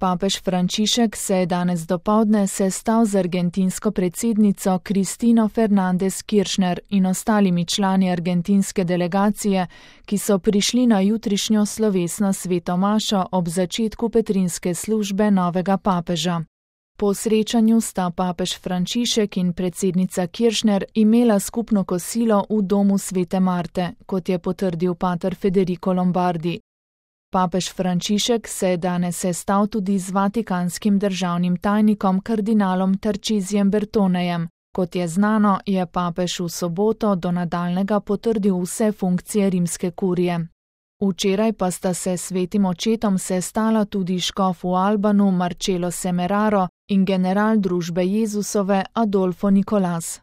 Papež Frančišek se je danes dopoldne sestal z argentinsko predsednico Cristino Fernández Kirchner in ostalimi člani argentinske delegacije, ki so prišli na jutrišnjo slovesno sveto mašo ob začetku petrinske službe novega papeža. Po srečanju sta papež Frančišek in predsednica Kirchner imela skupno kosilo v domu svete Marte, kot je potrdil pater Federico Lombardi. Papež Frančišek se je danes sestal tudi z vatikanskim državnim tajnikom kardinalom Tarcisijem Bertonejem. Kot je znano, je papež v soboto do nadaljnjega potrdil vse funkcije rimske kurije. Včeraj pa sta se svetim očetom sestala tudi škof v Albanu Marcello Semeraro in general družbe Jezusove Adolfo Nicolas.